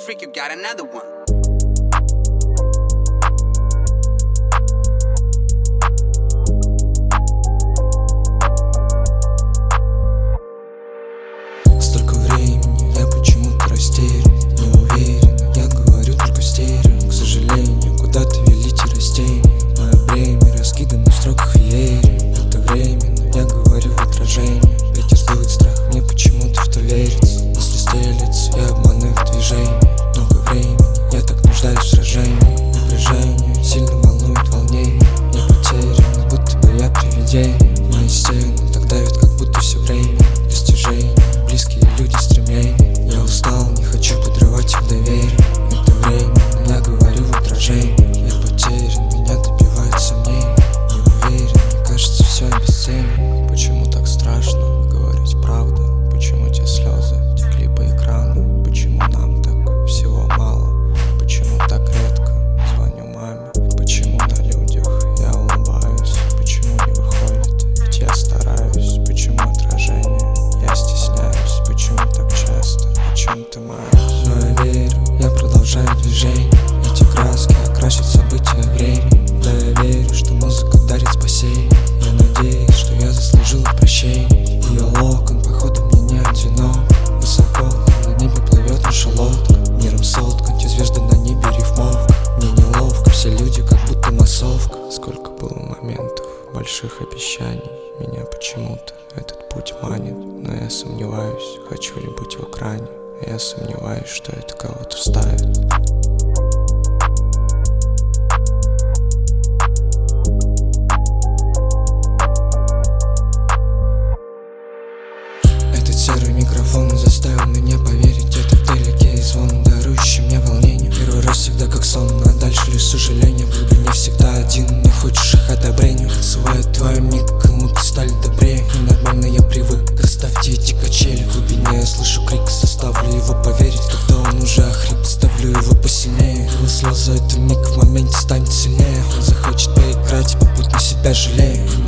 freak, you got another one. Столько времени, я почему-то растерян, не уверен, я говорю только стерео. К сожалению, куда-то велите растения, мое бремя раскидано в строках веерия. Это временно, я говорю в отражении, ветер сдует страх, мне почему-то в то верится. Мысли стелятся, я обманываю движение. Много времени, я так нуждаюсь в сражении. Напряжение сильно волнует волнение, я потерян, будто бы я привидение. Мои стены так давят, как будто все время достижений. Близкие люди, стремления. Я устал, не хочу подрывать их доверие. Это временно, я говорю в отражении. Я потерян, меня добивают сомнения. Не уверен, мне кажется, все обесценено. Почему так страшно говорить правду? Почему те слезы текли по экрану? Почему нам так всего мало? Почему так редко звоню маме? Почему на людях я улыбаюсь? Почему не выходит? Ведь я стараюсь. Почему отражение? Я стесняюсь, почему так часто о чем-то маюсь. Но я верю, я продолжаю движение. Эти краски окрасят события времени. Да, я верю, что музыка дарит спасение. Я надеюсь, что я заслужил прощение. Ее локон, походу, мне не одинок. Высоко на небе плывет наша лодка. Миром соткнуть, и звезды на небе рифмовка. Мне неловко, все люди как будто массовка. Сколько было моментов, больших обещаний. Меня почему-то этот путь манит, но я сомневаюсь, хочу ли быть в экране. Я сомневаюсь, что это кого-то вставит. Этот серый микрофон заставил меня поверить. Где-то вдалеке и звон, дарующий мне волнение. Первый раз всегда как сон, а дальше лишь сожаление. В глубине всегда один, не хочешь их одобрения. Танцевает твой миг, кому-то стали добрее. Ненормально я привык, оставьте эти качели. В глубине я слышу крик, заставлю его поверить. Когда он уже охрип, ставлю его посильнее. Его слезы, это миг, в моменте станет сильнее. Он захочет поиграть, попутно себя жалею.